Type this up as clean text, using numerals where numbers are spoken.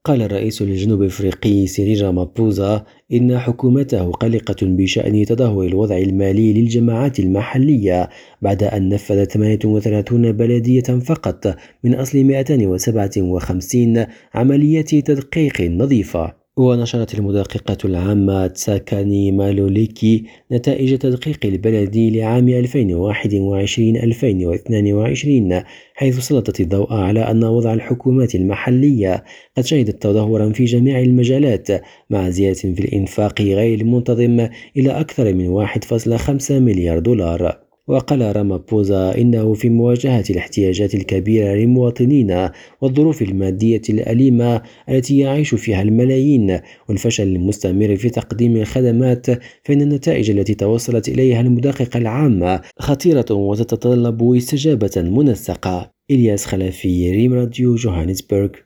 قال الرئيس الجنوب أفريقي سيريل رامابوزا إن حكومته قلقة بشأن تدهور الوضع المالي للجماعات المحلية بعد أن نفذ 38 بلدية فقط من أصل 257 عملية تدقيق نظيفة. ونشرت المدققة العامة تساكاني مالوليكي نتائج تدقيق البلد لعام 2021-2022، حيث سلطت الضوء على أن وضع الحكومات المحلية قد شهدت تدهورا في جميع المجالات، مع زيادة في الإنفاق غير المنتظم إلى أكثر من 1.5 مليار دولار. وقال رامابوزا إنه في مواجهة الاحتياجات الكبيرة للمواطنين والظروف المادية الأليمة التي يعيش فيها الملايين والفشل المستمر في تقديم الخدمات، فإن النتائج التي توصلت إليها المدققة العامة خطيرة وتتطلب استجابة منسقة. إلياس خلفي، ريم راديو، جوهانسبرغ.